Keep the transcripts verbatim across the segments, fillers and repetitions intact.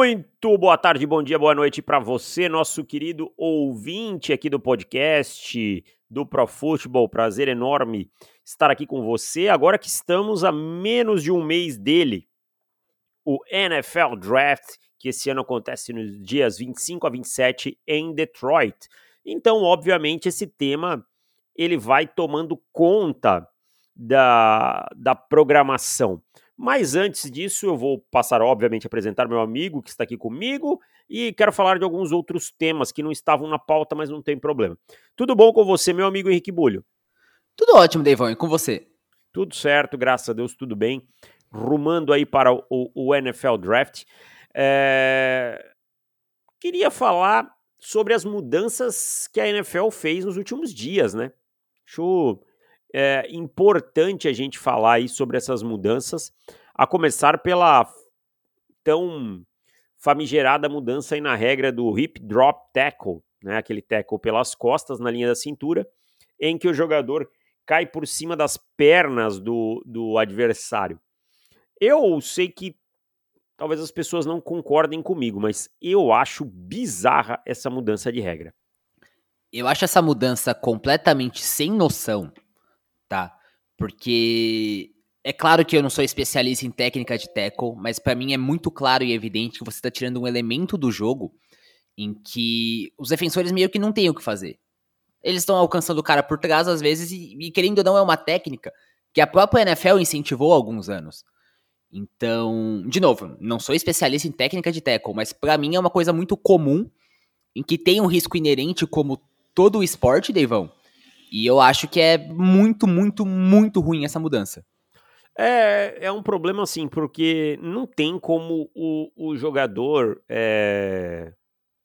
Muito boa tarde, bom dia, boa noite para você, nosso querido ouvinte aqui do podcast do Pro Football. Prazer enorme estar aqui com você, agora que estamos a menos de um mês dele, o N F L Draft, que esse ano acontece nos dias vinte e cinco a vinte e sete em Detroit. Então, obviamente, esse tema ele vai tomando conta da, da programação. Mas antes disso, eu vou passar, obviamente, a apresentar meu amigo que está aqui comigo e quero falar de alguns outros temas que não estavam na pauta, mas não tem problema. Tudo bom com você, meu amigo Henrique Bulho? Tudo ótimo, Deivão, e com você? Tudo certo, graças a Deus, tudo bem. Rumando aí para o, o, o N F L Draft. É... Queria falar sobre as mudanças que a N F L fez nos últimos dias, né? Acho é, importante a gente falar aí sobre essas mudanças, a começar pela tão famigerada mudança aí na regra do hip drop tackle, né? Aquele tackle pelas costas na linha da cintura, em que o jogador cai por cima das pernas do, do adversário. Eu sei que talvez as pessoas não concordem comigo, mas eu acho bizarra essa mudança de regra. Eu acho essa mudança completamente sem noção, tá? Porque é claro que eu não sou especialista em técnica de tackle, mas pra mim é muito claro e evidente que você tá tirando um elemento do jogo em que os defensores meio que não têm o que fazer. Eles estão alcançando o cara por trás às vezes e, e querendo ou não é uma técnica que a própria N F L incentivou há alguns anos. Então, de novo, não sou especialista em técnica de tackle, mas pra mim é uma coisa muito comum em que tem um risco inerente como todo o esporte, Deivão. E eu acho que é muito, muito, muito ruim essa mudança. É, é um problema assim, porque não tem como o, o jogador, é,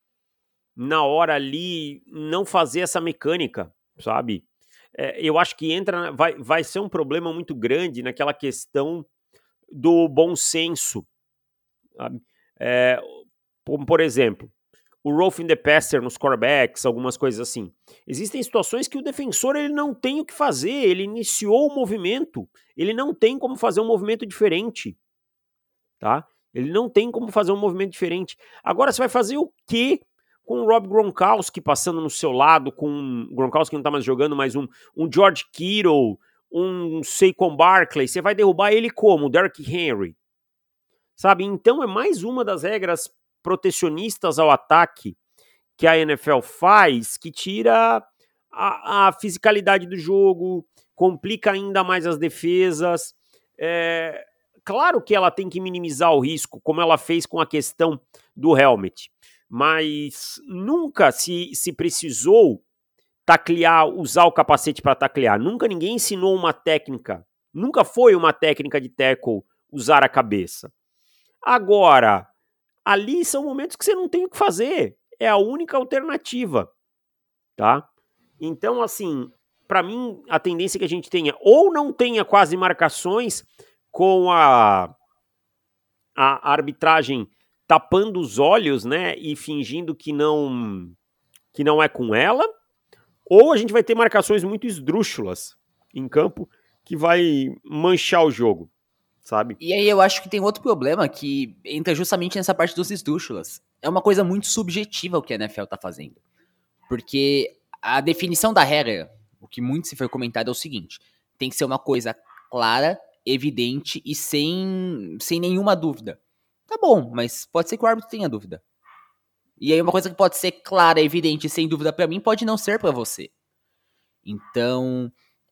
na hora ali, não fazer essa mecânica, sabe? É, eu acho que entra, vai, vai ser um problema muito grande naquela questão do bom senso, sabe? É, como, por exemplo, o roughing the passer nos quarterbacks, algumas coisas assim. Existem situações que o defensor ele não tem o que fazer, ele iniciou o movimento, ele não tem como fazer um movimento diferente, tá? Ele não tem como fazer um movimento diferente. Agora você vai fazer o quê com o Rob Gronkowski passando no seu lado, com o Gronkowski não tá mais jogando, mas um, um George Kittle, um Saquon Barkley, você vai derrubar ele como? Derrick Henry, sabe? Então é mais uma das regras protecionistas ao ataque que a N F L faz, que tira a, a fisicalidade do jogo, complica ainda mais as defesas. É, claro que ela tem que minimizar o risco, como ela fez com a questão do helmet, mas nunca se, se precisou taclear, usar o capacete para taclear. Nunca ninguém ensinou uma técnica, nunca foi uma técnica de tackle usar a cabeça. Agora, ali são momentos que você não tem o que fazer. É a única alternativa, tá? Então, assim, para mim, a tendência é que a gente tenha ou não tenha quase marcações com a, a arbitragem tapando os olhos, né, e fingindo que não que não é com ela, ou a gente vai ter marcações muito esdrúxulas em campo que vai manchar o jogo, sabe? E aí eu acho que tem outro problema que entra justamente nessa parte dos esdrúxulas. É uma coisa muito subjetiva o que a N F L tá fazendo. Porque a definição da regra, o que muito se foi comentado é o seguinte: tem que ser uma coisa clara, evidente e sem, sem nenhuma dúvida. Tá bom, mas pode ser que o árbitro tenha dúvida. E aí uma coisa que pode ser clara, evidente e sem dúvida pra mim, pode não ser pra você. Então,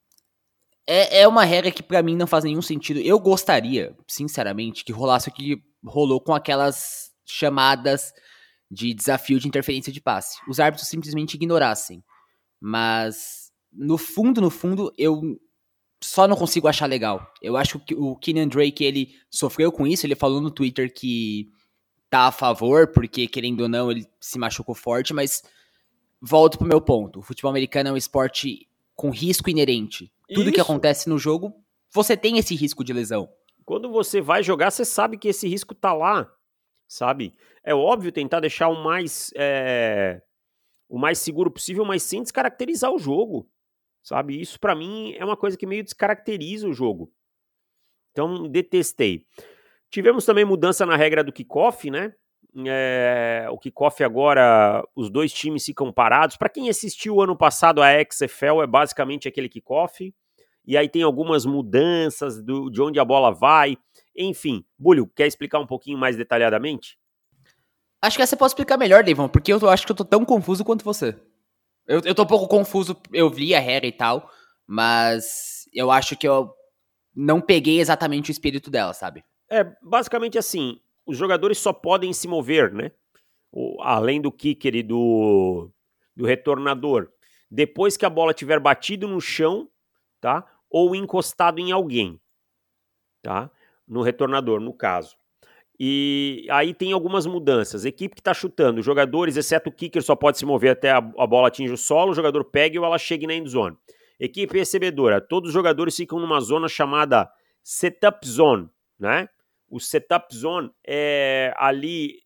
é, é uma regra que pra mim não faz nenhum sentido. Eu gostaria, sinceramente, que rolasse o que rolou com aquelas chamadas de desafio de interferência de passe. Os árbitros simplesmente ignorassem. Mas, no fundo, no fundo, eu só não consigo achar legal. Eu acho que o Kenyan Drake, ele sofreu com isso, ele falou no Twitter que tá a favor, porque, querendo ou não, ele se machucou forte, mas volto pro meu ponto. O futebol americano é um esporte com risco inerente. Tudo que Isso. acontece no jogo, você tem esse risco de lesão. Quando você vai jogar, você sabe que esse risco tá lá, sabe? É óbvio tentar deixar o mais, é, o mais seguro possível, mas sem descaracterizar o jogo, sabe? Isso pra mim é uma coisa que meio descaracteriza o jogo. Então, detestei. Tivemos também mudança na regra do kickoff, né? É, o kickoff agora, os dois times ficam parados. Para quem assistiu ano passado a X F L, é basicamente aquele kickoff. E aí tem algumas mudanças do, de onde a bola vai. Enfim, Bulho, quer explicar um pouquinho mais detalhadamente? Acho que essa você pode explicar melhor, Devon, porque eu tô- acho que eu tô tão confuso quanto você. Eu, eu tô um pouco confuso, eu vi a regra e tal, mas eu acho que eu não peguei exatamente o espírito dela, sabe? É basicamente assim: os jogadores só podem se mover, né? O, além do kicker e do, do retornador, depois que a bola tiver batido no chão, tá? Ou encostado em alguém, tá? No retornador, no caso. E aí tem algumas mudanças. Equipe que está chutando, jogadores, exceto o kicker, só pode se mover até a, a bola atinge o solo, o jogador pega ou ela chegue na endzone. Equipe recebedora, todos os jogadores ficam numa zona chamada setup zone, né? O setup zone é ali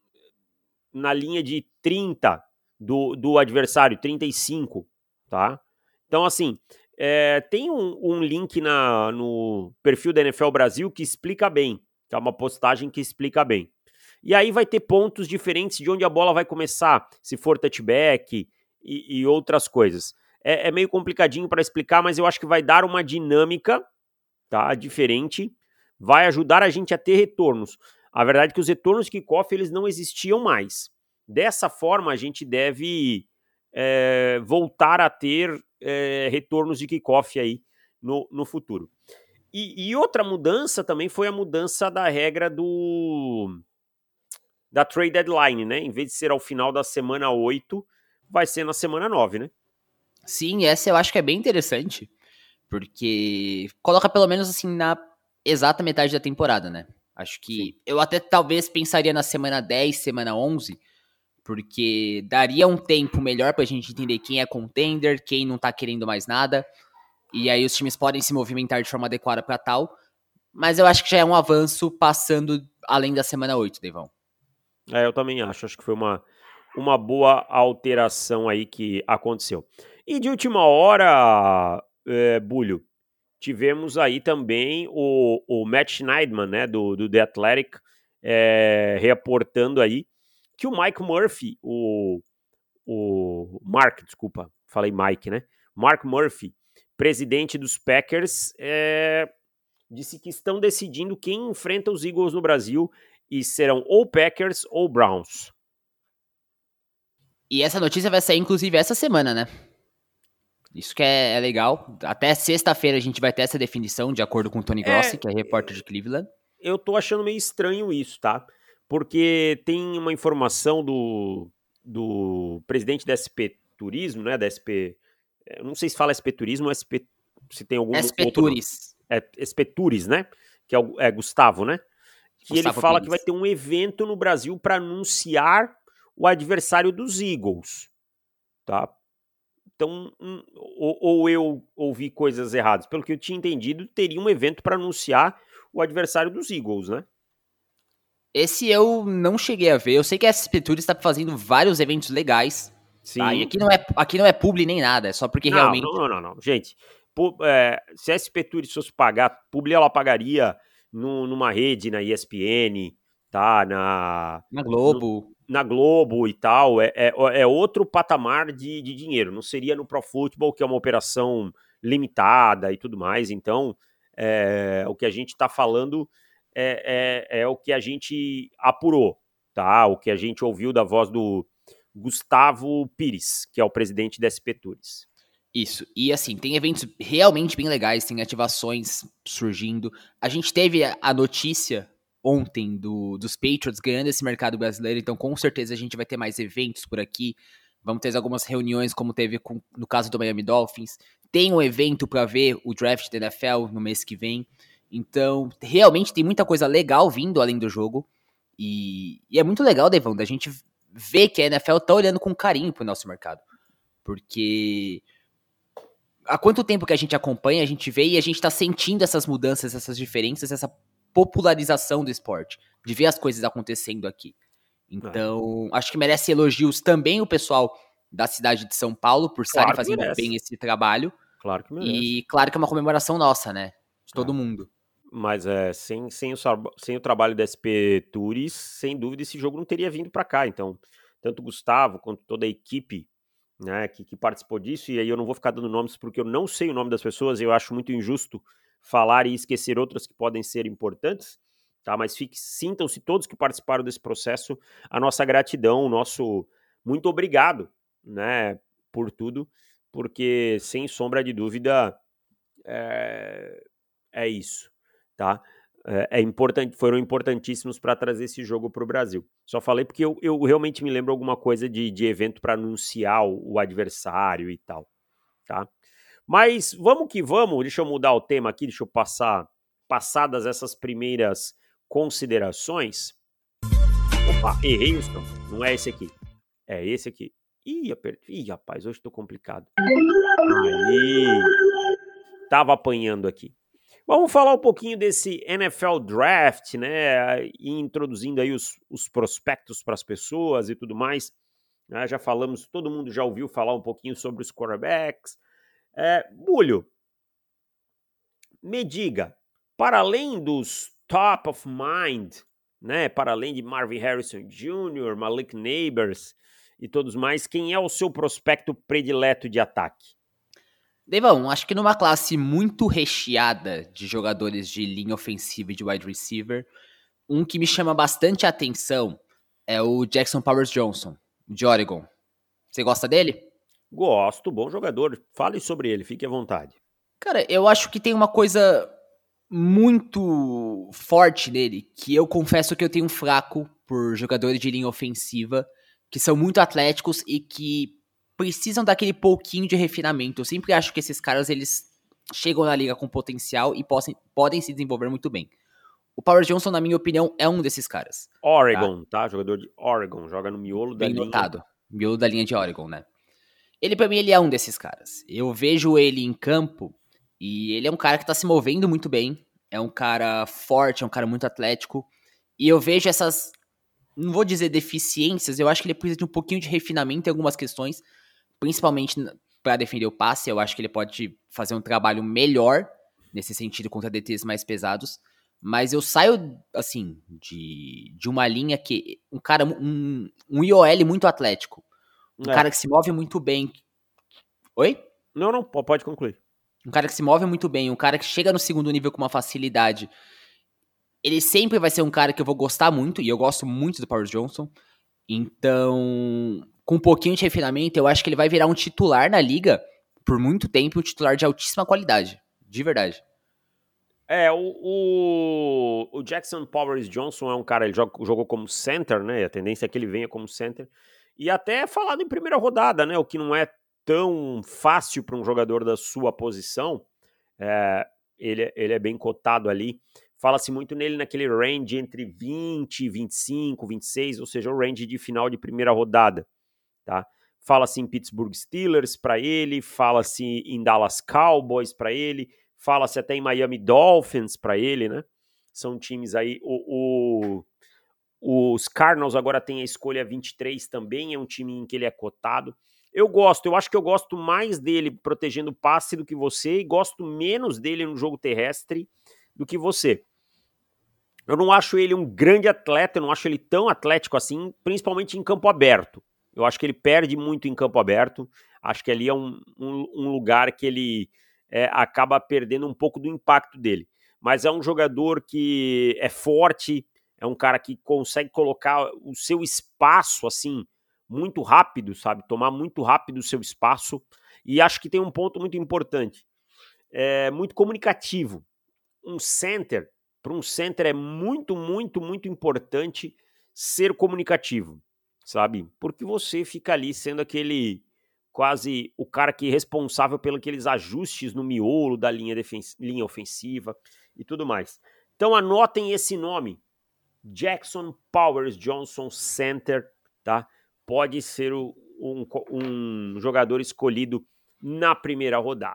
na linha de trinta do, do adversário, trinta e cinco, tá? Então, assim, é, tem um, um link na, no perfil da N F L Brasil que explica bem, tá? Uma postagem que explica bem. E aí vai ter pontos diferentes de onde a bola vai começar, se for touchback e, e outras coisas. É, é meio complicadinho para explicar, mas eu acho que vai dar uma dinâmica, tá? Diferente, vai ajudar a gente a ter retornos. A verdade é que os retornos de kickoff eles não existiam mais. Dessa forma, a gente deve é, voltar a ter é, retornos de kickoff aí no, no futuro. E, e outra mudança também foi a mudança da regra do da trade deadline, né? Em vez de ser ao final da semana oito, vai ser na semana nove, né? Sim, essa eu acho que é bem interessante, porque coloca pelo menos assim na exata metade da temporada, né? Acho Sim. que eu até talvez pensaria na semana dez, semana onze, porque daria um tempo melhor pra gente entender quem é contender, quem não tá querendo mais nada, e aí os times podem se movimentar de forma adequada pra tal, mas eu acho que já é um avanço passando além da semana oito, Devão. É, eu também acho. Acho que foi uma, uma boa alteração aí que aconteceu. E de última hora, é, Bulho, tivemos aí também o, o Matt Schneidman, né, do, do The Athletic, é, reportando aí que o Mike Murphy, o, o Mark, desculpa, falei Mike, né? Mark Murphy, presidente dos Packers, é, disse que estão decidindo quem enfrenta os Eagles no Brasil e serão ou Packers ou Browns. E essa notícia vai sair, inclusive, essa semana, né? Isso que é, é legal. Até sexta-feira a gente vai ter essa definição, de acordo com o Tony Grossi, É, que é repórter de Cleveland. eu tô achando meio estranho isso, tá? Porque tem uma informação do, do presidente da S P Turismo, né? Da S P. Eu não sei se fala S P Turismo ou S P. Se tem algum S P outro nome. Tours, É S P Tours, né? Que é, o, é Gustavo, né? Que ele Gustavo fala que vai Pires. ter um evento no Brasil para anunciar o adversário dos Eagles, tá? Então, um, ou, ou eu ouvi coisas erradas. Pelo que eu tinha entendido, teria um evento para anunciar o adversário dos Eagles, né? Esse eu não cheguei a ver. Eu sei que a S P Tours está fazendo vários eventos legais, tá? E Sim. aqui não é, aqui não é publi nem nada, é só porque Não, não, realmente não, não, não. Gente, pu- é, se a S P Tours fosse pagar, publi ela pagaria no- numa rede, na E S P N, tá? Na, na no- Globo. na Globo e tal. É, é, é outro patamar de, de dinheiro. Não seria no Pro Football, que é uma operação limitada e tudo mais. Então, é, o que a gente está falando é, é, é o que a gente apurou, tá? O que a gente ouviu da voz do Gustavo Pires, que é o presidente da S P Tours. Isso. E assim, tem eventos realmente bem legais, tem ativações surgindo. A gente teve a a notícia ontem do, dos Patriots ganhando esse mercado brasileiro, então com certeza a gente vai ter mais eventos por aqui. Vamos ter algumas reuniões, como teve com, no caso do Miami Dolphins. Tem um evento para ver o draft da N F L no mês que vem. Então, realmente tem muita coisa legal vindo além do jogo. E, e é muito legal, Devão, da gente ver que a N F L tá olhando com carinho pro nosso mercado. Porque há quanto tempo que a gente acompanha, a gente vê e a gente tá sentindo essas mudanças, essas diferenças, essa popularização do esporte, de ver as coisas acontecendo aqui. É, Então, acho que merece elogios também o pessoal da cidade de São Paulo por estarem claro que fazendo merece. bem esse trabalho. Claro que merece. E claro que é uma comemoração nossa, né? De todo É. mundo. Mas é, sem, sem, o, sem o trabalho da S P Tours, sem dúvida esse jogo não teria vindo para cá. Então, tanto o Gustavo quanto toda a equipe, né, que, que participou disso, e aí eu não vou ficar dando nomes porque eu não sei o nome das pessoas, e eu acho muito injusto falar e esquecer outras que podem ser importantes, tá? Mas fique, sintam-se todos que participaram desse processo, a nossa gratidão, o nosso muito obrigado, né, por tudo, porque sem sombra de dúvida é, é isso, tá? É, é importante, foram importantíssimos para trazer esse jogo para o Brasil. Só falei porque eu, eu realmente me lembro alguma coisa de, de evento para anunciar o, o adversário e tal, tá? Mas vamos que vamos, deixa eu mudar o tema aqui, deixa eu passar, passadas essas primeiras considerações. Opa, errei o som, não é esse aqui, é esse aqui. Ih, apertei. Ih, rapaz, hoje tô complicado. Aí, tava apanhando aqui. Vamos falar um pouquinho desse N F L Draft, né? E introduzindo aí os, os prospectos para as pessoas e tudo mais. Né? Já falamos, todo mundo já ouviu falar um pouquinho sobre os quarterbacks. É, Bulho, me diga, para além dos top of mind, né? Para além de Marvin Harrison Júnior, Malik Neighbors e todos mais, quem é o seu prospecto predileto de ataque? Devão, acho que numa classe muito recheada de jogadores de linha ofensiva e de wide receiver, um que me chama bastante atenção é o Jackson Powers Johnson, de Oregon. Você gosta dele? Gosto, bom jogador. Fale sobre ele, fique à vontade. Cara, eu acho que tem uma coisa muito forte nele, que eu confesso que eu tenho um fraco por jogadores de linha ofensiva, que são muito atléticos e que precisam daquele pouquinho de refinamento. Eu sempre acho que esses caras, eles chegam na liga com potencial e possam, podem se desenvolver muito bem. O Power Johnson, na minha opinião, é um desses caras. Oregon, tá? tá? Jogador de Oregon, joga no miolo da Bem linha. notado. Miolo da linha de Oregon, né? Ele, pra mim, ele é um desses caras. Eu vejo ele em campo e ele é um cara que tá se movendo muito bem. É um cara forte, é um cara muito atlético. E eu vejo essas, não vou dizer deficiências, eu acho que ele precisa de um pouquinho de refinamento em algumas questões, principalmente para defender o passe. Eu acho que ele pode fazer um trabalho melhor nesse sentido contra D Ts mais pesados. Mas eu saio, assim, de, de uma linha que um cara, um, um I O L muito atlético. Um É. cara que se move muito bem. Oi? Não, não, pode concluir. Um cara que se move muito bem, um cara que chega no segundo nível com uma facilidade. Ele sempre vai ser um cara que eu vou gostar muito, e eu gosto muito do Powers Johnson. Então, com um pouquinho de refinamento, eu acho que ele vai virar um titular na liga por muito tempo, um titular de altíssima qualidade. De verdade. É, o, o, o Jackson Powers Johnson é um cara, ele joga, jogou como center, né? A tendência é que ele venha como center. E até falado em primeira rodada, né? O que não é tão fácil para um jogador da sua posição. É, ele, ele é bem cotado ali. Fala-se muito nele naquele range entre vinte, vinte e cinco, vinte e seis, ou seja, o range de final de primeira rodada, tá? Fala-se em Pittsburgh Steelers para ele, fala-se em Dallas Cowboys para ele, fala-se até em Miami Dolphins para ele, né? São times aí. O, o, os Cardinals agora tem a escolha vinte e três também, é um time em que ele é cotado. Eu gosto, eu acho que eu gosto mais dele protegendo o passe do que você e gosto menos dele no jogo terrestre do que você. Eu não acho ele um grande atleta, eu não acho ele tão atlético assim, principalmente em campo aberto. Eu acho que ele perde muito em campo aberto, acho que ali é um, um, um lugar que ele é, acaba perdendo um pouco do impacto dele. Mas é um jogador que é forte, é um cara que consegue colocar o seu espaço assim, muito rápido, sabe? Tomar muito rápido o seu espaço. E acho que tem um ponto muito importante. É muito comunicativo. Um center, para um center é muito, muito, muito importante ser comunicativo, sabe? Porque você fica ali sendo aquele quase o cara que é responsável pelos aqueles ajustes no miolo da linha, defens- linha ofensiva e tudo mais. Então anotem esse nome, Jackson Powers Johnson Center, tá? Pode ser o, um, um jogador escolhido na primeira rodada.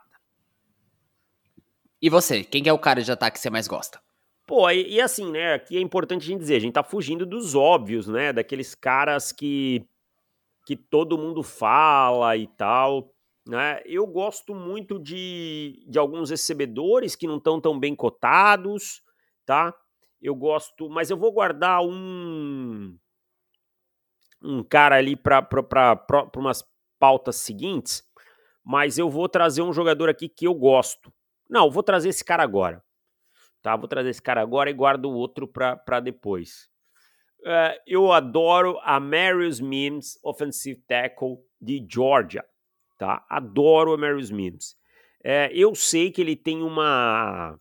E você, quem que é o cara de ataque que você mais gosta? Pô, e, e assim, né, aqui é importante a gente dizer, a gente tá fugindo dos óbvios, né, daqueles caras que, que todo mundo fala e tal, né, eu gosto muito de, de alguns recebedores que não estão tão bem cotados, tá? Eu gosto, mas eu vou guardar um um cara ali para umas pautas seguintes, mas eu vou trazer um jogador aqui que eu gosto. Não, vou trazer esse cara agora, tá? Vou trazer esse cara agora e guardo o outro para depois. Uh, eu adoro a Marius Mims, offensive tackle de Georgia, tá? Adoro a Marius Mims. É, eu sei que ele tem uma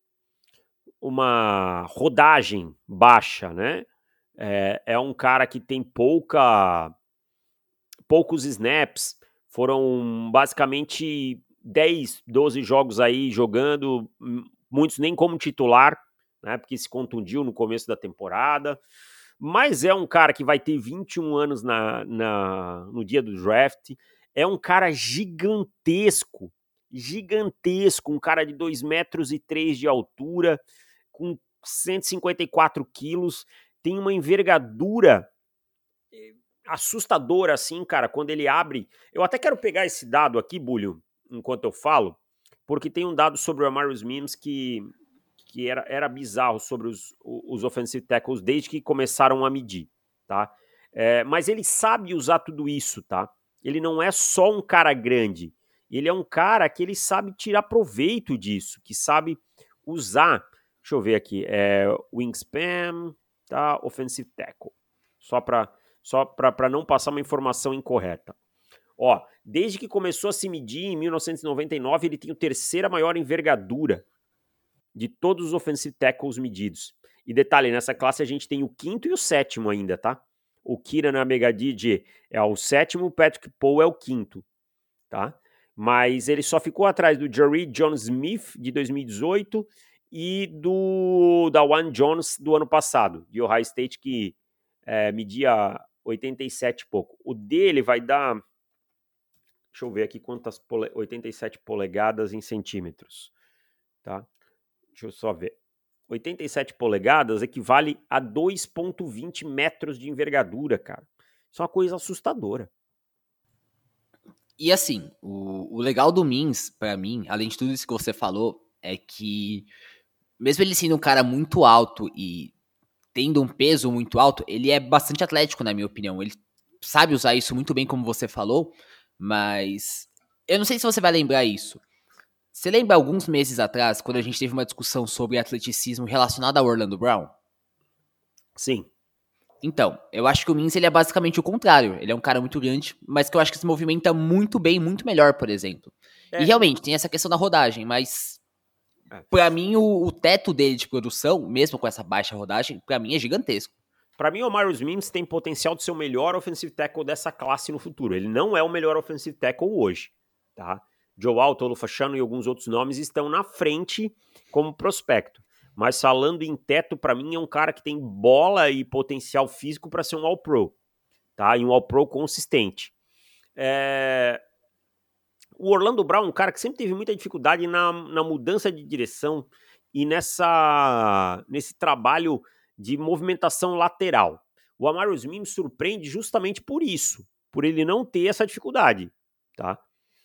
uma rodagem baixa, né? É, é um cara que tem pouca poucos snaps, foram basicamente dez, doze jogos aí jogando, muitos nem como titular, né? Porque se contundiu no começo da temporada. Mas é um cara que vai ter vinte e um anos na, na, no dia do draft. É um cara gigantesco, gigantesco, um cara de dois metros e três de altura, com cento e cinquenta e quatro quilos, tem uma envergadura assustadora assim, cara, quando ele abre. Eu até quero pegar esse dado aqui, Bulho, enquanto eu falo, porque tem um dado sobre o Amarius Mims que, que era, era bizarro sobre os, os offensive tackles desde que começaram a medir, tá? É, mas ele sabe usar tudo isso, tá? Ele não é só um cara grande, ele é um cara que ele sabe tirar proveito disso, que sabe usar, deixa eu ver aqui, é, wingspan, tá? Offensive tackle, só para só para não passar uma informação incorreta. Ó, desde que começou a se medir em mil novecentos e noventa e nove, ele tem a terceira maior envergadura de todos os offensive tackles medidos. E detalhe, nessa classe a gente tem o quinto e o sétimo ainda, tá? O Kieran Amegadjie é o sétimo, o Patrick Poe é o quinto, tá? Mas ele só ficou atrás do Jerry John Smith, de dois mil e dezoito, e do da Juan Jones, do ano passado, de Ohio State, que é, media oitenta e sete e pouco. O dele vai dar, deixa eu ver aqui quantas, pole, oitenta e sete polegadas em centímetros, tá? Deixa eu só ver. oitenta e sete polegadas equivale a dois vírgula vinte metros de envergadura, cara. Isso é uma coisa assustadora. E assim, o, o legal do Mims, pra mim, além de tudo isso que você falou, é que mesmo ele sendo um cara muito alto e tendo um peso muito alto, ele é bastante atlético, na minha opinião. Ele sabe usar isso muito bem, como você falou, mas eu não sei se você vai lembrar isso. Você lembra alguns meses atrás, quando a gente teve uma discussão sobre atleticismo relacionado ao Orlando Brown? Sim. Então, eu acho que o Mims ele é basicamente o contrário. Ele é um cara muito grande, mas que eu acho que se movimenta muito bem, muito melhor, por exemplo. É. E realmente, tem essa questão da rodagem, mas pra mim, o, o teto dele de produção, mesmo com essa baixa rodagem, pra mim é gigantesco. Pra mim, o Amarius Mims tem potencial de ser o melhor offensive tackle dessa classe no futuro. Ele não é o melhor offensive tackle hoje, tá? Joe Alto, Olufashano e alguns outros nomes estão na frente como prospecto. Mas falando em teto, pra mim, é um cara que tem bola e potencial físico pra ser um All-Pro, tá? E um All-Pro consistente. É... O Orlando Brown é um cara que sempre teve muita dificuldade na, na mudança de direção e nessa, nesse trabalho de movimentação lateral. O Amarius Mims surpreende justamente por isso, por ele não ter essa dificuldade, tá?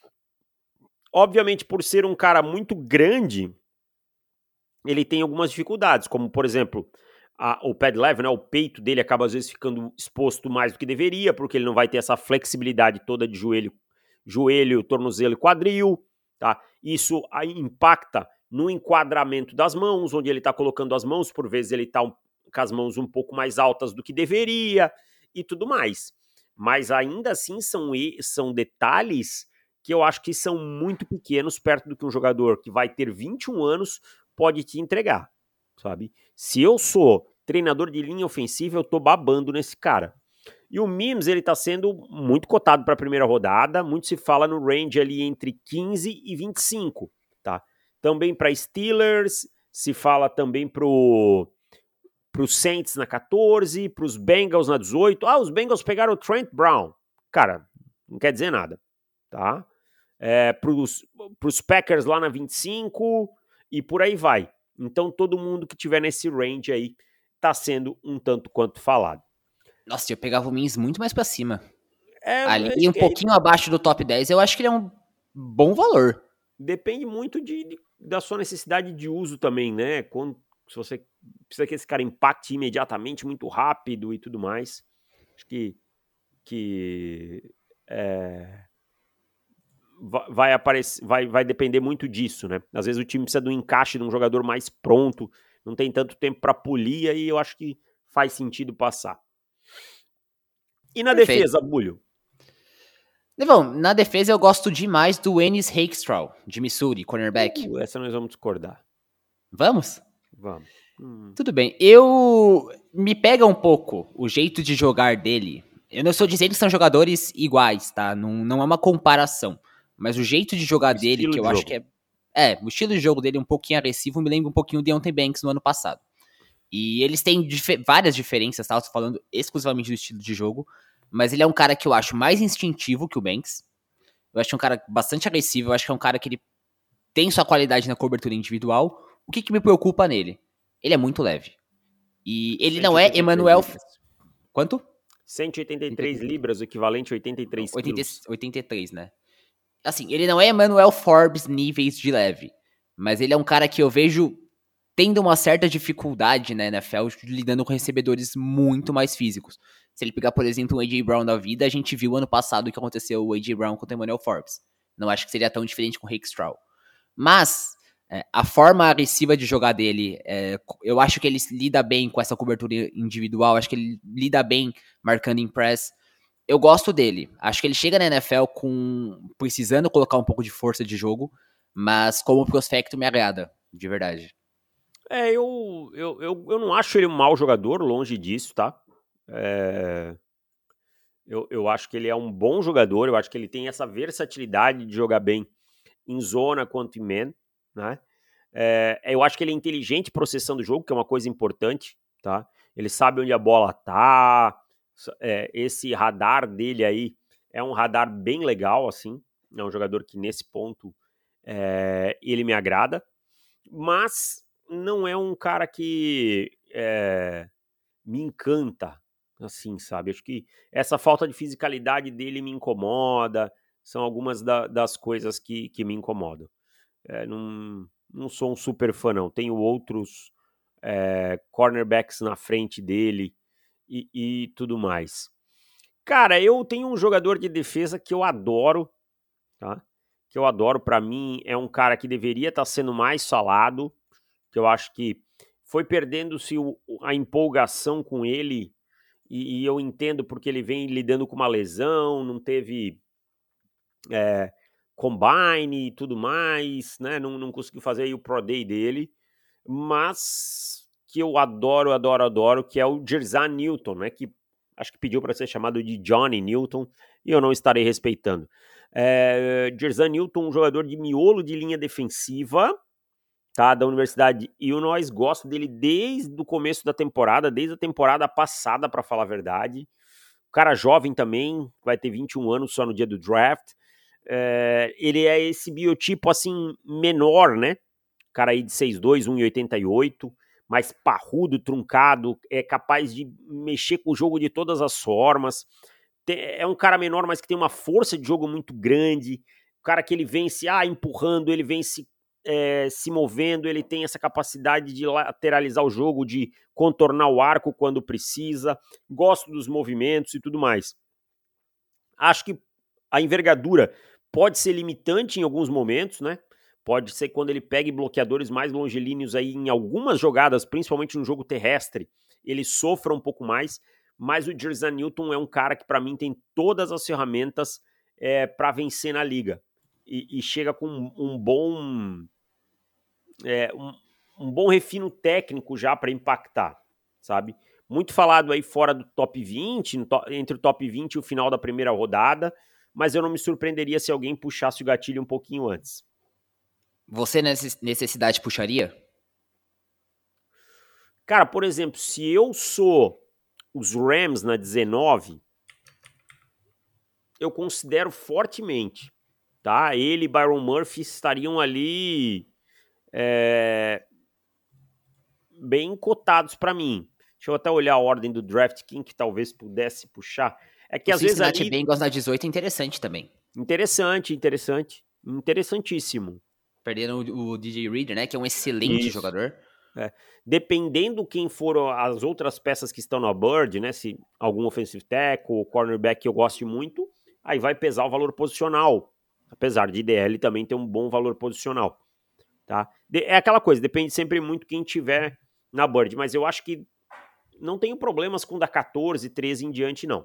Obviamente, por ser um cara muito grande, ele tem algumas dificuldades, como, por exemplo, a, o pad level, né, o peito dele acaba às vezes ficando exposto mais do que deveria, porque ele não vai ter essa flexibilidade toda de joelho joelho, tornozelo e quadril, tá? Isso aí impacta no enquadramento das mãos, onde ele está colocando as mãos, por vezes ele está um, com as mãos um pouco mais altas do que deveria e tudo mais. Mas ainda assim são, são detalhes que eu acho que são muito pequenos perto do que um jogador que vai ter vinte e um anos pode te entregar, sabe? Se eu sou treinador de linha ofensiva, eu tô babando nesse cara. E o Mims, ele tá sendo muito cotado para a primeira rodada, muito se fala no range ali entre quinze e vinte e cinco, tá? Também para Steelers, se fala também pro, pro Saints na quatorze, pros Bengals na dezoito. Ah, os Bengals pegaram o Trent Brown. Cara, não quer dizer nada, tá? É, pros, pros Packers lá na vinte e cinco e por aí vai. Então todo mundo que tiver nesse range aí tá sendo um tanto quanto falado. Nossa, eu pegava o Mims muito mais pra cima. É, ali um pouquinho é... abaixo do top dez, eu acho que ele é um bom valor. Depende muito de, de, da sua necessidade de uso também, né? Quando, se você precisa que esse cara impacte imediatamente, muito rápido e tudo mais. Acho que, que é, vai, aparecer, vai, vai depender muito disso, né? Às vezes o time precisa do encaixe de um jogador mais pronto, não tem tanto tempo para polir, e eu acho que faz sentido passar. E na Perfeito. defesa, Bulho? Bom, na defesa eu gosto demais do Ennis Rakestraw, de Missouri, cornerback. Uh, essa nós vamos discordar. Vamos? Vamos. Hum. Tudo bem. Eu... Me pega um pouco o jeito de jogar dele. Eu não estou dizendo que são jogadores iguais, tá? Não, não é uma comparação. Mas o jeito de jogar o dele, que eu acho que é... É, o estilo de jogo dele é um pouquinho agressivo, me lembra um pouquinho o Deontay Banks no ano passado. E eles têm dif- várias diferenças, tá? Eu tô falando exclusivamente do estilo de jogo. Mas ele é um cara que eu acho mais instintivo que o Banks. Eu acho um cara bastante agressivo. Eu acho que é um cara que ele tem sua qualidade na cobertura individual. O que, que me preocupa nele? Ele é muito leve. E ele não é Emmanuel... Quanto? cento e oitenta e três libras, o equivalente a oitenta e três quilos. oitenta e três, né? Assim, ele não é Emmanuel Forbes níveis de leve. Mas ele é um cara que eu vejo tendo uma certa dificuldade na N F L, lidando com recebedores muito mais físicos. Se ele pegar, por exemplo, o A J Brown da vida, a gente viu ano passado o que aconteceu o A J Brown com o Emmanuel Forbes. Não acho que seria tão diferente com o Rakestraw. Mas é, a forma agressiva de jogar dele, é, eu acho que ele lida bem com essa cobertura individual, acho que ele lida bem marcando em press. Eu gosto dele. Acho que ele chega na N F L com precisando colocar um pouco de força de jogo, mas como prospecto me agrada, de verdade. É, eu, eu, eu, eu não acho ele um mau jogador, longe disso, tá? É... Eu, eu acho que ele é um bom jogador, eu acho que ele tem essa versatilidade de jogar bem em zona quanto em man, né? É, eu acho que ele é inteligente processando o jogo, que é uma coisa importante, tá? Ele sabe onde a bola tá, é, esse radar dele aí é um radar bem legal, assim, é um jogador que nesse ponto é, ele me agrada, mas não é um cara que é, me encanta, assim, sabe? Acho que essa falta de fisicalidade dele me incomoda, são algumas da, das coisas que, que me incomodam. É, não, não sou um super fã, não. Tenho outros é, cornerbacks na frente dele e, e tudo mais. Cara, eu tenho um jogador de defesa que eu adoro, tá? Que eu adoro, para mim, é um cara que deveria estar tá sendo mais falado, que eu acho que foi perdendo-se a empolgação com ele, e, e eu entendo porque ele vem lidando com uma lesão, não teve é, combine e tudo mais, né? Não, não conseguiu fazer aí o Pro Day dele, mas que eu adoro, adoro, adoro, que é o Jerzan Newton, né? Que acho que pediu para ser chamado de Johnny Newton, e eu não estarei respeitando. É, Jerzan Newton, um jogador de miolo de linha defensiva, tá, da Universidade de Illinois, gosto dele desde o começo da temporada, desde a temporada passada, para falar a verdade. O cara jovem também, vai ter vinte e um anos só no dia do draft. É, ele é esse biotipo assim menor, né? Cara aí de seis dois, um e oitenta e oito, mais parrudo, truncado, é capaz de mexer com o jogo de todas as formas. É um cara menor, mas que tem uma força de jogo muito grande. O cara que ele vem se ah, empurrando, ele vem se É, se movendo, ele tem essa capacidade de lateralizar o jogo, de contornar o arco quando precisa, gosto dos movimentos e tudo mais. Acho que a envergadura pode ser limitante em alguns momentos, né? Pode ser quando ele pega bloqueadores mais longilíneos aí em algumas jogadas, principalmente no jogo terrestre, ele sofra um pouco mais, mas o Jerzan Newton é um cara que para mim tem todas as ferramentas é, para vencer na liga e, e chega com um, um bom É, um, um bom refino técnico já para impactar, sabe? Muito falado aí fora do top vinte, to, entre o top vinte e o final da primeira rodada, mas eu não me surpreenderia se alguém puxasse o gatilho um pouquinho antes. Você nessa necessidade puxaria? Cara, por exemplo, se eu sou os Rams na dezenove, eu considero fortemente, tá? Ele e Byron Murphy estariam ali É, bem cotados para mim. Deixa eu até olhar a ordem do draft, quem que talvez pudesse puxar. É que o às vezes ali... Cincinnati Bengals na dezoito é interessante também. Interessante, interessante. Interessantíssimo. Perderam o, o D J Reader, né? Que é um excelente Isso. jogador. É, dependendo quem foram as outras peças que estão na Bird, né? Se algum offensive tackle, cornerback que eu goste muito, aí vai pesar o valor posicional. Apesar de I D L também ter um bom valor posicional. Tá? É aquela coisa, depende sempre muito quem tiver na Bird, mas eu acho que não tenho problemas com da quatorze, treze em diante, não.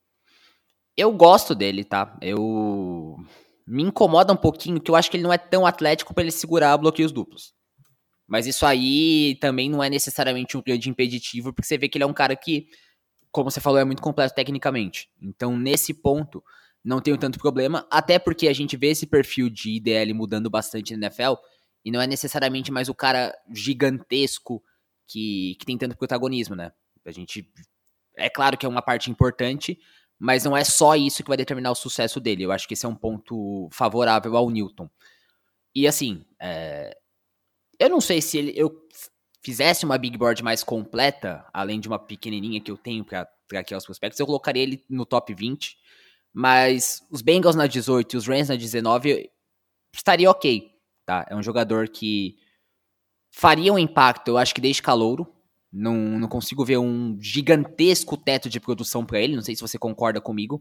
Eu gosto dele, tá? Eu... Me incomoda um pouquinho, que eu acho que ele não é tão atlético para ele segurar bloqueios duplos. Mas isso aí também não é necessariamente um grande impeditivo, porque você vê que ele é um cara que, como você falou, é muito completo tecnicamente. Então, nesse ponto, não tenho tanto problema, até porque a gente vê esse perfil de I D L mudando bastante na N F L, e não é necessariamente mais o cara gigantesco que, que tem tanto protagonismo, né? A gente... É claro que é uma parte importante, mas não é só isso que vai determinar o sucesso dele. Eu acho que esse é um ponto favorável ao Newton. E assim, é... eu não sei se ele, eu fizesse uma big board mais completa, além de uma pequenininha que eu tenho para traquear os prospectos, eu colocaria ele no top vinte, mas os Bengals na dezoito e os Rams na dezenove estaria ok, tá? É um jogador que faria um impacto, eu acho que desde calouro. Não, não consigo ver um gigantesco teto de produção para ele, não sei se você concorda comigo,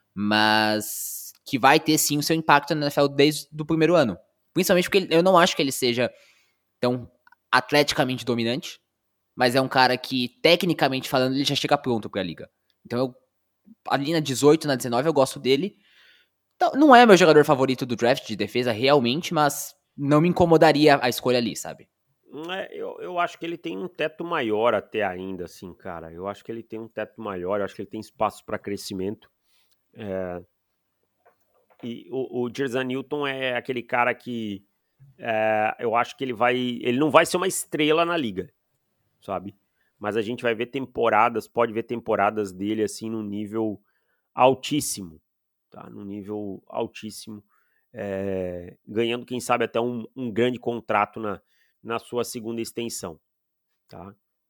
mas que vai ter sim o seu impacto na N F L desde o primeiro ano. Principalmente porque eu não acho que ele seja tão atleticamente dominante, mas é um cara que, tecnicamente falando, ele já chega pronto pra liga. Então, eu, ali na dezoito, na dezenove, eu gosto dele. Então, não é meu jogador favorito do draft de defesa, realmente, mas não me incomodaria a escolha ali, sabe? É, eu, eu acho que ele tem um teto maior até ainda, assim, cara. Eu acho que ele tem um teto maior, eu acho que ele tem espaço para crescimento. É... E o, o Jerza Newton é aquele cara que é, eu acho que ele vai. Ele não vai ser uma estrela na liga, sabe? Mas a gente vai ver temporadas, pode ver temporadas dele assim num nível altíssimo, tá? Num nível altíssimo, é, ganhando, quem sabe, até um, um grande contrato na, na sua segunda extensão, tá?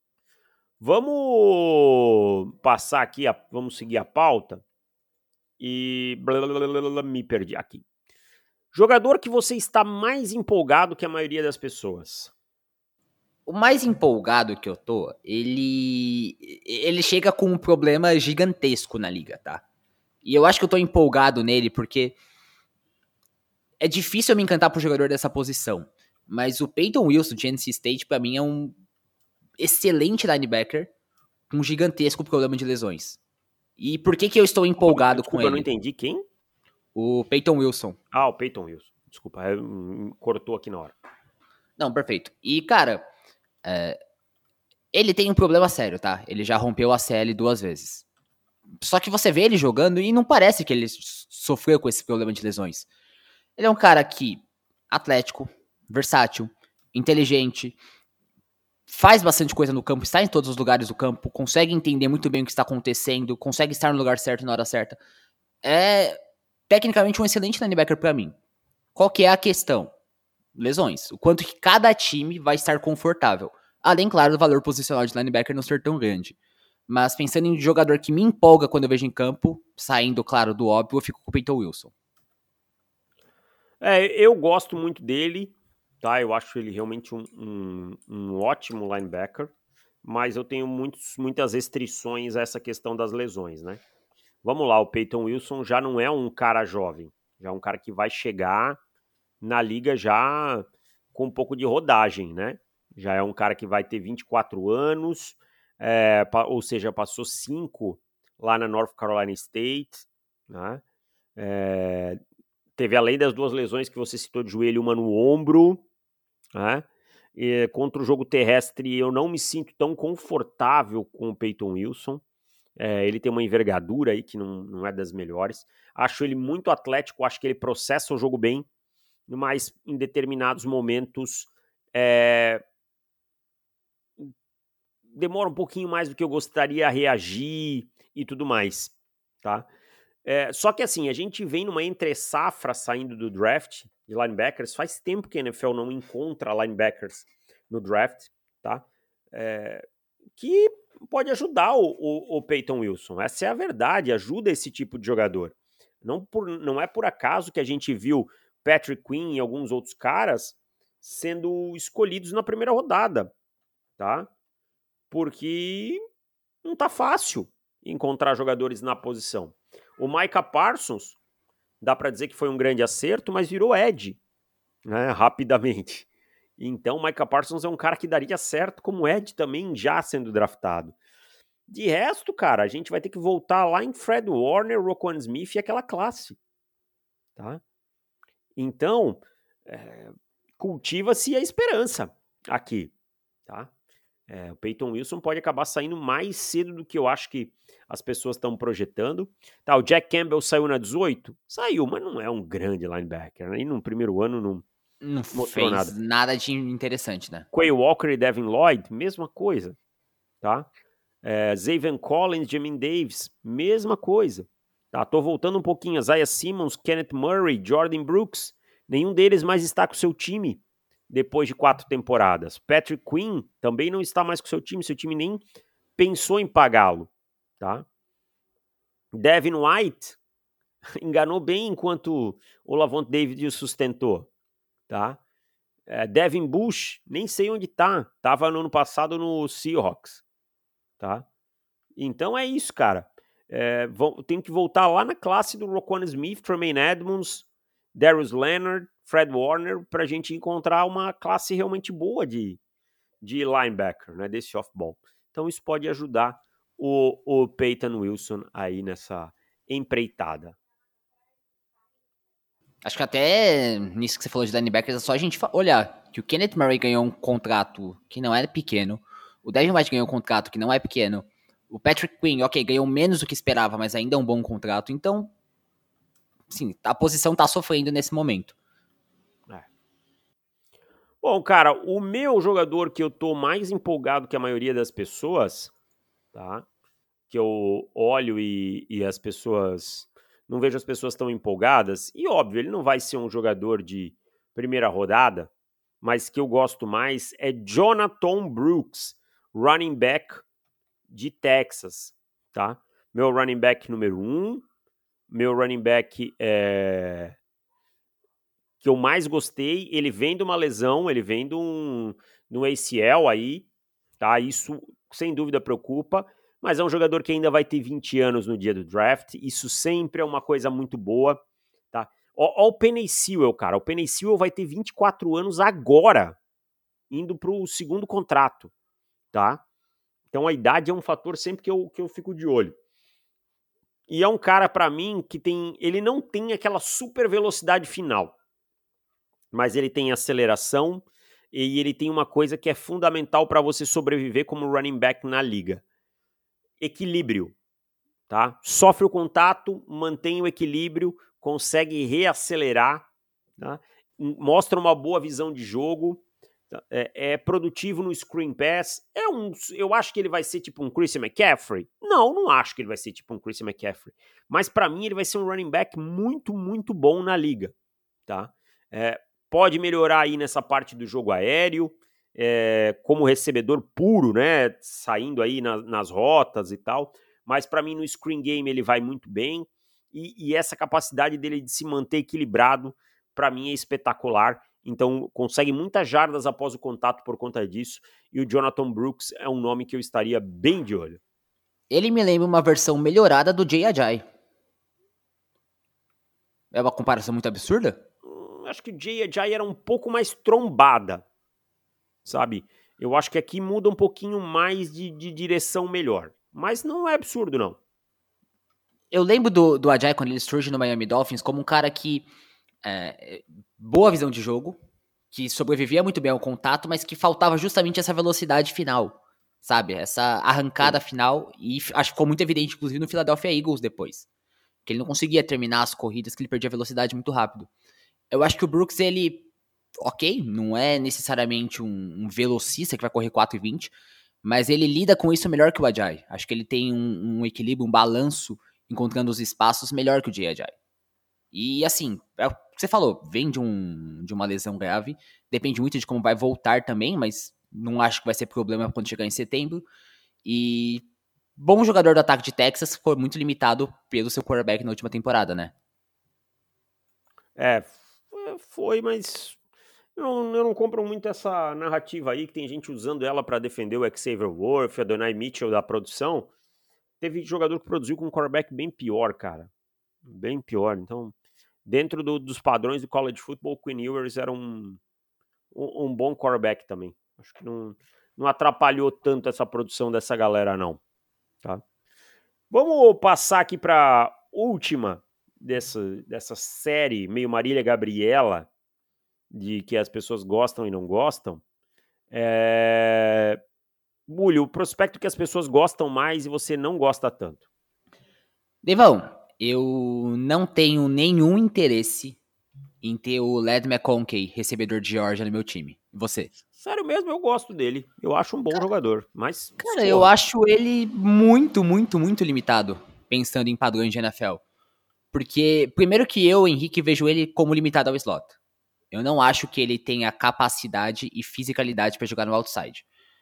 Vamos passar aqui, a, vamos seguir a pauta e blablabla, me perdi aqui. Jogador que você está mais empolgado que a maioria das pessoas. O mais empolgado que eu tô, ele ele chega com um problema gigantesco na liga, tá? E eu acho que eu tô empolgado nele porque é difícil eu me encantar por jogador dessa posição. Mas o Peyton Wilson de N C State, pra mim, é um excelente linebacker com um gigantesco problema de lesões. E por que que eu estou empolgado Desculpa, com eu não ele? entendi quem? O Peyton Wilson. Ah, o Peyton Wilson. Desculpa, é, hum, cortou aqui na hora. Não, perfeito. E, cara, é, ele tem um problema sério, tá? Ele já rompeu a C L duas vezes. Só que você vê ele jogando e não parece que ele sofreu com esse problema de lesões. Ele é um cara que, atlético, versátil, inteligente, faz bastante coisa no campo, está em todos os lugares do campo, consegue entender muito bem o que está acontecendo, consegue estar no lugar certo na hora certa. É tecnicamente um excelente linebacker pra mim. Qual que é a questão? Lesões. O quanto que cada time vai estar confortável. Além, claro, do valor posicional de linebacker não ser tão grande. Mas pensando em jogador que me empolga quando eu vejo em campo, saindo, claro, do óbvio, eu fico com o Peyton Wilson. É, eu gosto muito dele, tá? Eu acho ele realmente um, um, um ótimo linebacker, mas eu tenho muitos, muitas restrições a essa questão das lesões, né? Vamos lá, o Peyton Wilson já não é um cara jovem, já é um cara que vai chegar na liga já com um pouco de rodagem, né? Já é um cara que vai ter vinte e quatro anos, é, ou seja, passou cinco lá na North Carolina State, né? É, teve além das duas lesões que você citou de joelho, uma no ombro, né? E, contra o jogo terrestre, eu não me sinto tão confortável com o Peyton Wilson. É, ele tem uma envergadura aí que não, não é das melhores. Acho ele muito atlético, acho que ele processa o jogo bem, mas em determinados momentos é, demora um pouquinho mais do que eu gostaria a reagir e tudo mais, tá? É, só que assim, a gente vem numa entre-safra saindo do draft de linebackers, faz tempo que a N F L não encontra linebackers no draft, tá? É, que pode ajudar o, o, o Peyton Wilson, essa é a verdade, ajuda esse tipo de jogador. Não, por, não é por acaso que a gente viu Patrick Quinn e alguns outros caras sendo escolhidos na primeira rodada, tá? Porque não tá fácil encontrar jogadores na posição. O Micah Parsons, dá para dizer que foi um grande acerto, mas virou edge, né, rapidamente. Então, o Micah Parsons é um cara que daria certo como edge também, já sendo draftado. De resto, cara, a gente vai ter que voltar lá em Fred Warner, Roquan Smith e aquela classe, tá? Então, é, cultiva-se a esperança aqui, tá? É, o Peyton Wilson pode acabar saindo mais cedo do que eu acho que as pessoas estão projetando. Tá, o Jack Campbell saiu na dezoito? Saiu, mas não é um grande linebacker, né? E no primeiro ano não, Não mostrou fez nada. nada de interessante, né? Quay Walker e Devin Lloyd, mesma coisa, tá? É, Zaven Collins, Jamin Davis, mesma coisa. Tá, tô voltando um pouquinho. Isaiah Simmons, Kenneth Murray, Jordan Brooks, nenhum deles mais está com o seu time depois de quatro temporadas. Patrick Quinn também não está mais com o seu time, seu time nem pensou em pagá-lo, tá? Devin White enganou bem enquanto o Lavonte David o sustentou, tá? É, Devin Bush, nem sei onde tá, tava no ano passado no Seahawks, tá? Então é isso, cara. É, tem que voltar lá na classe do Roquan Smith, Tremaine Edmonds, Darius Leonard, Fred Warner, pra gente encontrar uma classe realmente boa de, de linebacker, né, desse off-ball. Então isso pode ajudar o, o Peyton Wilson aí nessa empreitada. Acho que até nisso que você falou de linebackers, é só a gente olhar que o Kenneth Murray ganhou um contrato que não era pequeno, o Devin White ganhou um contrato que não é pequeno, o Patrick Quinn, ok, ganhou menos do que esperava, mas ainda é um bom contrato, então, sim, a posição tá sofrendo nesse momento. É. Bom, cara, o meu jogador que eu tô mais empolgado que a maioria das pessoas, tá? Que eu olho e, e as pessoas... Não vejo as pessoas tão empolgadas. E, óbvio, ele não vai ser um jogador de primeira rodada, mas que eu gosto mais é Jonathan Brooks, running back de Texas, tá? Meu running back número um, meu running back é... que eu mais gostei, ele vem de uma lesão, ele vem de um, de um A C L aí, tá? Isso, sem dúvida, preocupa, mas é um jogador que ainda vai ter vinte anos no dia do draft, isso sempre é uma coisa muito boa, tá? Ó, ó o Penei Sewell, cara, o Penei Sewell vai ter vinte e quatro anos agora, indo pro segundo contrato, tá? Então a idade é um fator sempre que eu, que eu fico de olho. E é um cara, para mim, que tem, ele não tem aquela super velocidade final, mas ele tem aceleração e ele tem uma coisa que é fundamental para você sobreviver como running back na liga: equilíbrio, tá? Sofre o contato, mantém o equilíbrio, consegue reacelerar, tá? Mostra uma boa visão de jogo, é, é produtivo no screen pass. É um, eu acho que ele vai ser tipo um Christian McCaffrey? Não, não acho que ele vai ser tipo um Christian McCaffrey, mas para mim ele vai ser um running back muito, muito bom na liga, tá? É, pode melhorar aí nessa parte do jogo aéreo, é, como recebedor puro, né, saindo aí na, nas rotas e tal, mas para mim no screen game ele vai muito bem, e, e essa capacidade dele de se manter equilibrado, para mim é espetacular. Então consegue muitas jardas após o contato por conta disso, e o Jonathan Brooks é um nome que eu estaria bem de olho. Ele me lembra uma versão melhorada do Jay Ajayi. É uma comparação muito absurda? Acho que o Jay Ajayi era um pouco mais trombada, sabe? Eu acho que aqui muda um pouquinho mais de, de direção melhor. Mas não é absurdo, não. Eu lembro do, do Ajayi quando ele surge no Miami Dolphins como um cara que... É, boa visão de jogo, que sobrevivia muito bem ao contato, mas que faltava justamente essa velocidade final, sabe? Essa arrancada Sim. final, e acho que ficou muito evidente, inclusive, no Philadelphia Eagles depois. Que ele não conseguia terminar as corridas, que ele perdia velocidade muito rápido. Eu acho que o Brooks, ele... Ok, não é necessariamente um, um velocista que vai correr quatro e vinte, mas ele lida com isso melhor que o Ajayi. Acho que ele tem um, um equilíbrio, um balanço, encontrando os espaços melhor que o Jay Ajayi. E assim, é o que você falou, vem de, um, de uma lesão grave, depende muito de como vai voltar também, mas não acho que vai ser problema quando chegar em setembro. E bom jogador do ataque de Texas, foi muito limitado pelo seu quarterback na última temporada, né? É, foi, mas Eu não, eu não compro muito essa narrativa aí, que tem gente usando ela para defender o Xavier Worth, a Donai Mitchell da produção. Teve jogador que produziu com um quarterback bem pior, cara. Bem pior. Então, dentro do, dos padrões do college football, o Quinn Ewers era um, um, um bom quarterback também. Acho que não, não atrapalhou tanto essa produção dessa galera, não. Tá? Vamos passar aqui para última dessa, dessa série, meio Marília Gabriela, de que as pessoas gostam e não gostam. É... Bulho, o prospecto que as pessoas gostam mais e você não gosta tanto. Devão, eu não tenho nenhum interesse em ter o Led McConkey, recebedor de Georgia, no meu time. E você? Sério mesmo, eu gosto dele. Eu acho um bom jogador, mas... Cara, eu acho ele muito, muito, muito limitado, pensando em padrões de N F L. Porque, primeiro que eu, Henrique, vejo ele como limitado ao slot. Eu não acho que ele tenha capacidade e fisicalidade para jogar no outside.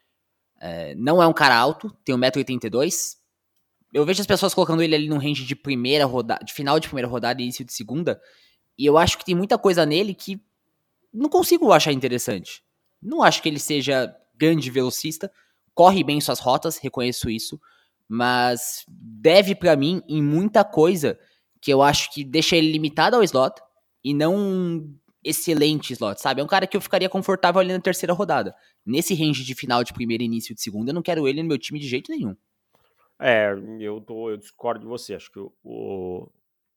É, não é um cara alto, tem um metro e oitenta e dois. Eu vejo as pessoas colocando ele ali num range de primeira rodada, de final de primeira rodada e início de segunda, e eu acho que tem muita coisa nele que não consigo achar interessante. Não acho que ele seja grande velocista, corre bem suas rotas, reconheço isso, mas deve pra mim em muita coisa que eu acho que deixa ele limitado ao slot e não um excelente slot, sabe? É um cara que eu ficaria confortável ali na terceira rodada. Nesse range de final de primeira e início de segunda, eu não quero ele no meu time de jeito nenhum. É, eu, tô, eu discordo de você. Acho que o, o,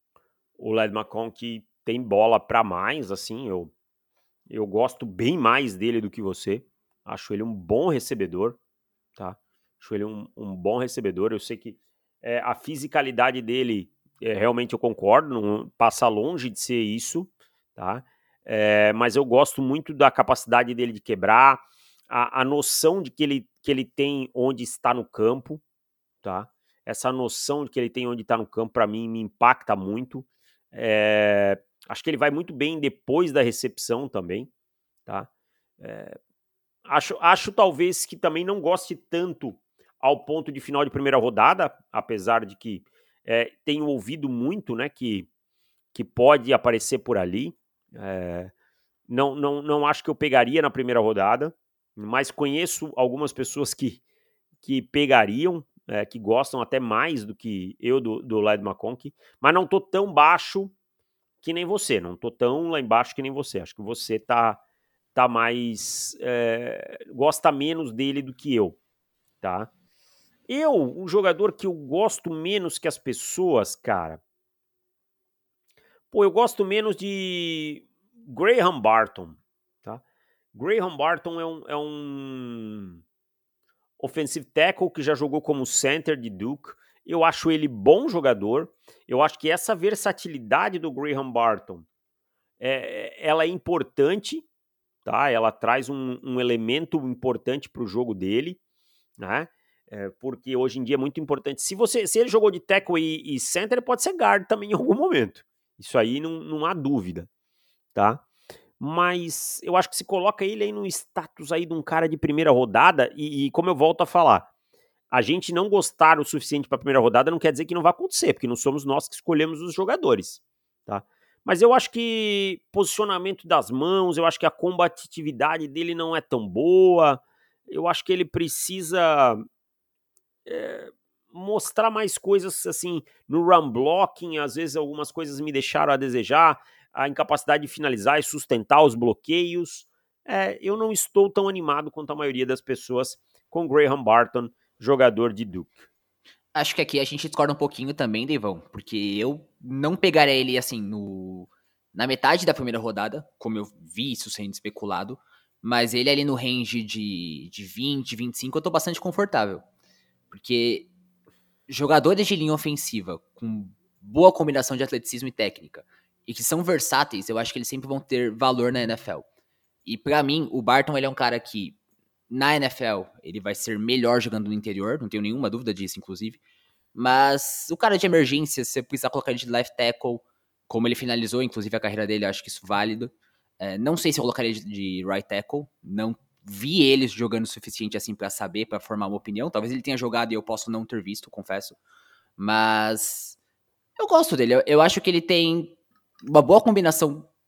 o Led McConkey tem bola pra mais, assim, eu, eu gosto bem mais dele do que você. Acho ele um bom recebedor, tá? Acho ele um, um bom recebedor. Eu sei que é, a fisicalidade dele, é, realmente eu concordo, não passa longe de ser isso, tá? É, mas eu gosto muito da capacidade dele de quebrar, a, a noção de que ele, que ele tem onde está no campo, tá? Essa noção de que ele tem onde está no campo, para mim, me impacta muito. É, acho que ele vai muito bem depois da recepção também, tá? É, acho, acho talvez que também não goste tanto ao ponto de final de primeira rodada, apesar de que é, tenho ouvido muito, né, que, que pode aparecer por ali. É, não, não, não acho que eu pegaria na primeira rodada, mas conheço algumas pessoas que, que pegariam, é, que gostam até mais do que eu do, do Led McConkey, mas não tô tão baixo que nem você, não tô tão lá embaixo que nem você. Acho que você tá, tá mais... É, gosta menos dele do que eu, tá? Eu, um jogador que eu gosto menos que as pessoas, cara... Pô, eu gosto menos de Graham Barton, tá? Graham Barton é um, é um offensive tackle que já jogou como center de Duke. Eu acho ele bom jogador. Eu acho que essa versatilidade do Graham Barton, é, ela é importante, tá? Ela traz um, um elemento importante para o jogo dele, né? É, porque hoje em dia é muito importante. Se você, se ele jogou de tackle e, e center, ele pode ser guard também em algum momento. Isso aí não, não há dúvida, tá? Mas eu acho que se coloca ele aí no status aí de um cara de primeira rodada, e, e como eu volto a falar, a gente não gostar o suficiente para a primeira rodada não quer dizer que não vai acontecer, porque não somos nós que escolhemos os jogadores, tá? Mas eu acho que posicionamento das mãos, eu acho que a combatividade dele não é tão boa, eu acho que ele precisa é, mostrar mais coisas assim no run blocking, às vezes algumas coisas me deixaram a desejar, a incapacidade de finalizar e sustentar os bloqueios. É, eu não estou tão animado quanto a maioria das pessoas com Graham Barton, jogador de Duke. Acho que aqui a gente discorda um pouquinho também, Deivão, porque eu não pegaria ele assim no na metade da primeira rodada, como eu vi isso sendo especulado, mas ele ali no range de, de vinte, vinte e cinco eu tô bastante confortável. Porque jogadores de linha ofensiva com boa combinação de atleticismo e técnica e que são versáteis, eu acho que eles sempre vão ter valor na N F L. E pra mim, o Barton ele é um cara que na N F L ele vai ser melhor jogando no interior, não tenho nenhuma dúvida disso, inclusive. Mas o cara de emergência, se você precisar colocar ele de left tackle, como ele finalizou, inclusive, a carreira dele, eu acho que isso é válido. É, não sei se eu colocaria de, de right tackle, não vi eles jogando o suficiente assim pra saber, pra formar uma opinião. Talvez ele tenha jogado e eu posso não ter visto, confesso. Mas eu gosto dele. Eu, eu acho que ele tem uma boa combinação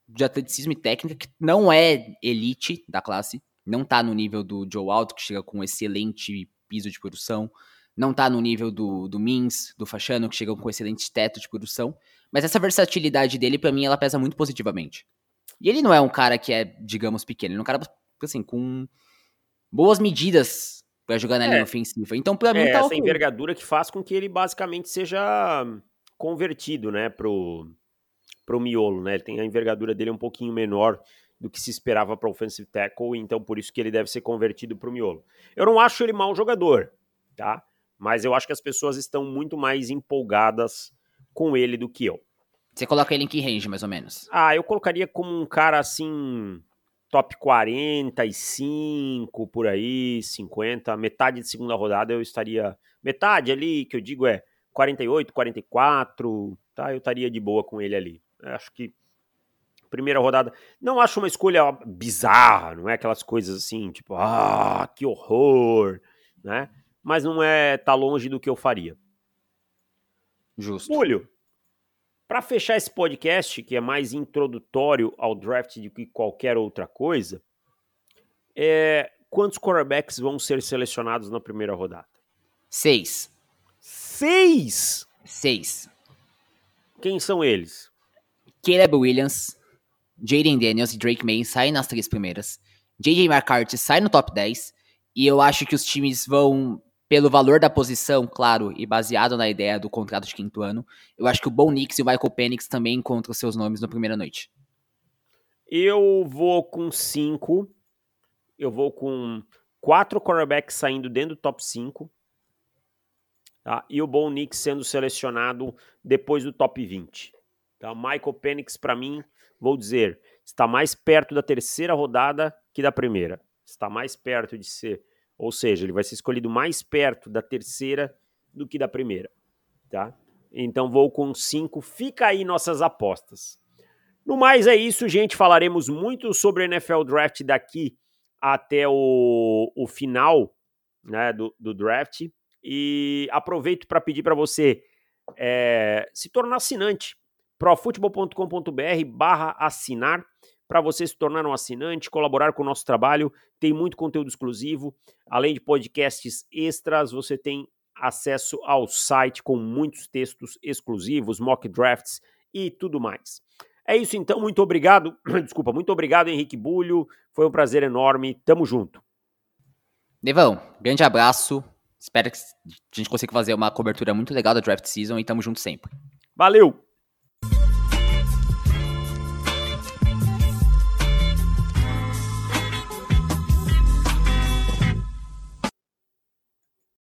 de atleticismo e técnica, que não é elite da classe, não tá no nível do Joe Alto, que chega com um excelente piso de produção, não tá no nível do, do Mins, do Fachano, que chegam com excelente teto de produção, mas essa versatilidade dele, pra mim, ela pesa muito positivamente. E ele não é um cara que é, digamos, pequeno, ele é um cara, assim, com boas medidas pra jogar na É, linha ofensiva. Então, pra mim, é tá essa ok. envergadura que faz com que ele basicamente seja convertido, né, pro, pro miolo, né? Ele tem a envergadura dele um pouquinho menor do que se esperava para offensive tackle, então por isso que ele deve ser convertido pro miolo. Eu não acho ele mau jogador, tá? Mas eu acho que as pessoas estão muito mais empolgadas com ele do que eu. Você coloca ele em que range, mais ou menos? Ah, eu colocaria como um cara assim, top quarenta e cinco, por aí, cinquenta, metade de segunda rodada eu estaria, metade ali, que eu digo é quarenta e oito, quarenta e quatro, tá? Eu estaria de boa com ele ali. Eu acho que primeira rodada, não acho uma escolha bizarra, não é aquelas coisas assim, tipo, ah, que horror, né? Mas não é, tá longe do que eu faria. Justo. Múlio, para fechar esse podcast, que é mais introdutório ao draft do que qualquer outra coisa, é, quantos quarterbacks vão ser selecionados na primeira rodada? Seis. Seis! Seis. Quem são eles? Caleb Williams, Jaden Daniels e Drake May saem nas três primeiras. J J McCarthy sai no top dez. E eu acho que os times vão, pelo valor da posição, claro, e baseado na ideia do contrato de quinto ano, eu acho que o Bo Nix e o Michael Penix também encontram seus nomes na primeira noite. Eu vou com cinco. Eu vou com quatro quarterbacks saindo dentro do top cinco. Tá? E o Bo Nix sendo selecionado depois do top vinte. Tá? Michael Penix, para mim, vou dizer, está mais perto da terceira rodada que da primeira. Está mais perto de ser, ou seja, ele vai ser escolhido mais perto da terceira do que da primeira. Tá? Então vou com cinco. Fica aí nossas apostas. No mais é isso, gente. Falaremos muito sobre o N F L Draft daqui até o, o final, né, do, do draft. E aproveito para pedir para você é, se tornar assinante. profutebol.com.br barra assinar, para você se tornar um assinante, colaborar com o nosso trabalho. Tem muito conteúdo exclusivo. Além de podcasts extras, você tem acesso ao site com muitos textos exclusivos, mock drafts e tudo mais. É isso então, muito obrigado. Desculpa, muito obrigado, Henrique Bulho. Foi um prazer enorme. Tamo junto. Devão, grande abraço. Espero que a gente consiga fazer uma cobertura muito legal da draft season e tamo junto sempre. Valeu!